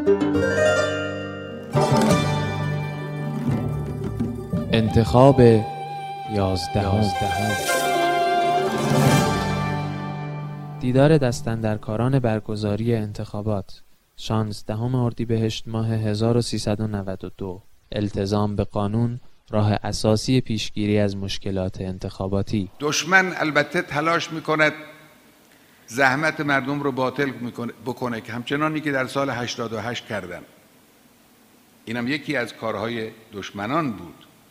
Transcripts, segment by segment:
انتخاب 11 دیدار دستاندرکاران برگزاری انتخابات 16 اردیبهشت ماه 1392. التزام به قانون راه اساسی پیشگیری از مشکلات انتخاباتی. دشمن البته تلاش میکند زحمت مردم رو باطل بکنه که همچنانی که در سال 88 کردن. اینم یکی از کارهای دشمنان بود.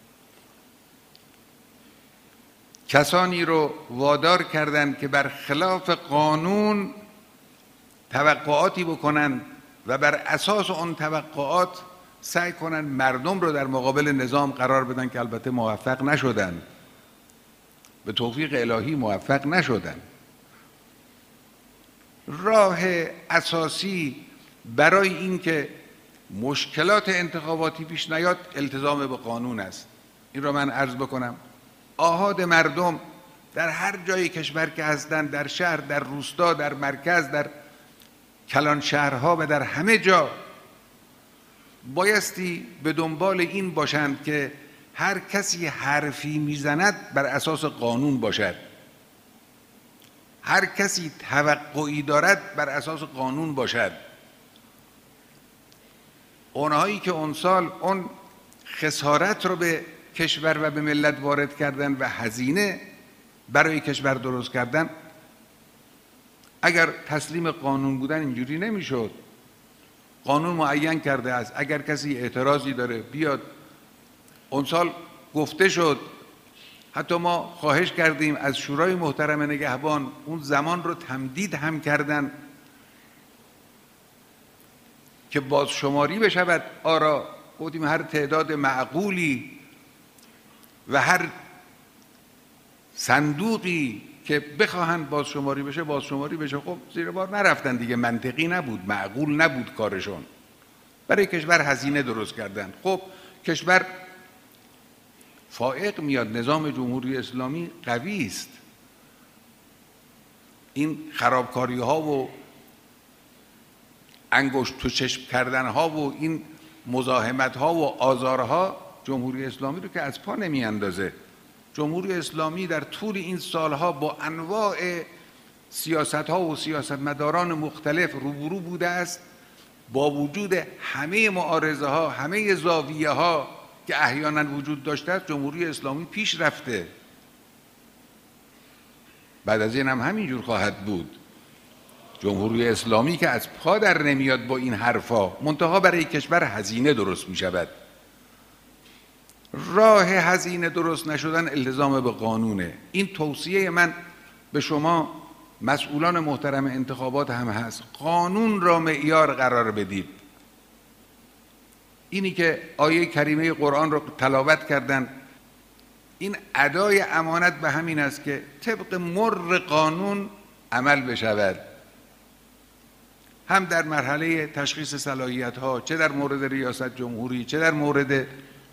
کسانی رو وادار کردند که بر خلاف قانون توقعاتی بکنند و بر اساس اون توقعات سعی کنند مردم رو در مقابل نظام قرار بدن که البته موفق نشدن، به توفیق الهی موفق نشدن. راه اساسی برای این که مشکلات انتخاباتی پیش نیاد التزام به قانون است. این را من عرض بکنم. آحاد مردم در هر جای کشور که هستند، در شهر، در روستا، در مرکز، در کلان شهرها و در همه جا بایستی به دنبال این باشند که هر کسی حرفی میزند بر اساس قانون باشد. هر کسی توقعی دارد بر اساس قانون باشد. اونهایی که اون سال اون خسارت رو به کشور و به ملت وارد کردن و هزینه برای کشور درست کردن، اگر تسلیم قانون بودن اینجوری نمیشد. قانون معین کرده است اگر کسی اعتراضی داره بیاد. اون سال گفته شد، حتی ما خواهش کردیم از شورای محترم نگهبان، اون زمان رو تمدید هم کردن که بازشماری بشود آرا. گفتیم هر تعداد معقولی و هر صندوقی که بخواهند بازشماری بشه بازشماری بشه. خب زیر بار نرفتن دیگه، منطقی نبود، معقول نبود کارشون. برای کشور هزینه درست کردن. خب کشور فائق میاد، نظام جمهوری اسلامی قوی است. این خرابکاری ها و انگشت تو چشم کردن ها و این مزاحمت ها و آزارها جمهوری اسلامی رو که از پا نمی اندازه. جمهوری اسلامی در طول این سالها با انواع سیاست ها و سیاستمداران مختلف روبرو بوده است. با وجود همه معارضه ها، همه زاویه ها که احیانا وجود داشته است، جمهوری اسلامی پیش رفته. بعد از این هم همینجور خواهد بود. جمهوری اسلامی که از پا در نمیاد با این حرفا، منتها برای کشور هزینه درست می شود. راه هزینه درست نشدن التزام به قانونه. این توصیه من به شما مسئولان محترم انتخابات هم هست. قانون را معیار قرار بدید. اینی که آیه کریمه قرآن را تلاوت کردن، این ادای امانت به همین است که طبق مر قانون عمل بشود. هم در مرحله تشخیص صلاحیت ها، چه در مورد ریاست جمهوری، چه در مورد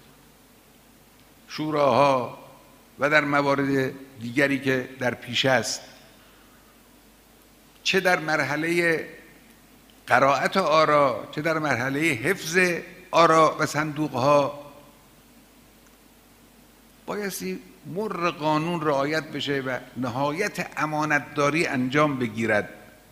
شوراها و در موارد دیگری که در پیش است، چه در مرحله قرائت آرا، چه در مرحله حفظ آرا و صندوقها، بایستی مر قانون رعایت بشه و نهایت امانتداری انجام بگیرد.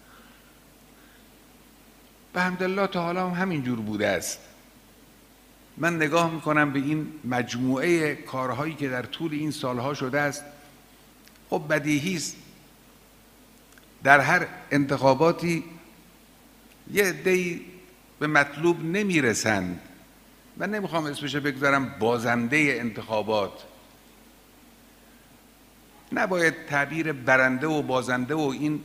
به حمدالله تا حالا هم همین جور بوده است. من نگاه میکنم به این مجموعه کارهایی که در طول این سالها شده است. خب بدیهی است در هر انتخاباتی یه عده‌ای به مطلوب نمیرسند. من نمیخوام اسمش بگذارم بازنده انتخابات. نباید تعبیر برنده و بازنده و این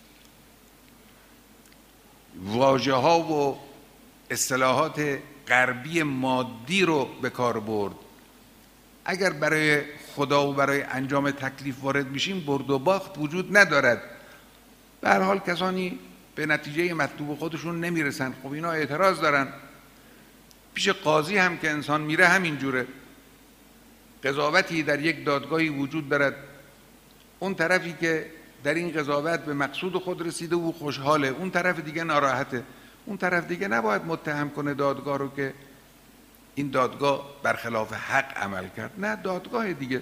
واژه ها و اصطلاحات غربی مادی رو به کار برد. اگر برای خدا و برای انجام تکلیف وارد میشیم برد و باخت وجود ندارد. به هر حال کسانی به نتیجه مطلوب خودشون نمیرسن. خب اینا اعتراض دارن. پیش قاضی هم که انسان میره همین جوره. قضاوتی در یک دادگاهی وجود دارد. اون طرفی که در این قضاوت به مقصود خود رسیده و خوشحاله، اون طرف دیگه ناراحته. اون طرف دیگه نباید متهم کنه دادگاه رو که این دادگاه برخلاف حق عمل کرد. نه، دادگاه دیگه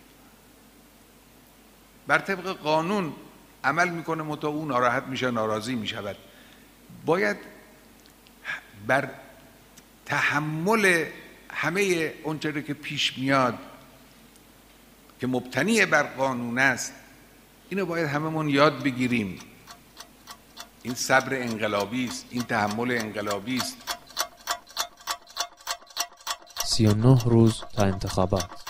بر طبق قانون عمل میکنه، متا اون ناراحت میشه، ناراضی میشود. باید بر تحمل همه اونچه که پیش میاد که مبتنی بر قانون است، اینو باید هممون یاد بگیریم. این صبر انقلابی است، این تحمل انقلابی است. 39 روز تا انتخابات.